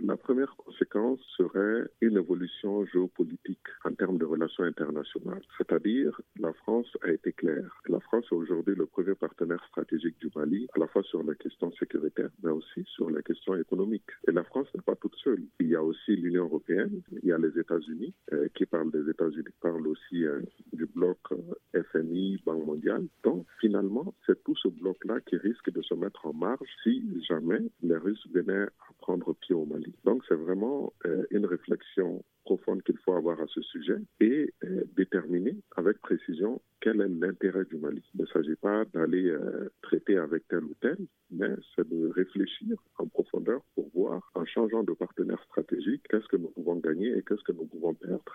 La première conséquence serait une évolution géopolitique en termes de relations internationales. C'est-à-dire, la France a été claire. La France est aujourd'hui le premier partenaire stratégique du Mali, à la fois sur les questions sécuritaires, mais aussi sur les questions économiques. Et la France n'est pas toute seule. Il y a aussi l'Union européenne, il y a les États-Unis, qui parlent des États-Unis, parlent aussi du bloc FMI, Banque mondiale. Donc, finalement, c'est tout ce bloc-là qui risque de se mettre en marge si jamais les Russes venaient à prendre pied au Mali. Donc, c'est vraiment une réflexion profonde qu'il faut avoir à ce sujet et déterminer avec précision quel est l'intérêt du Mali. Il ne s'agit pas d'aller traiter avec tel ou tel, mais c'est de réfléchir en profondeur pour voir, en changeant de partenaire stratégique, qu'est-ce que nous pouvons gagner et qu'est-ce que nous pouvons perdre.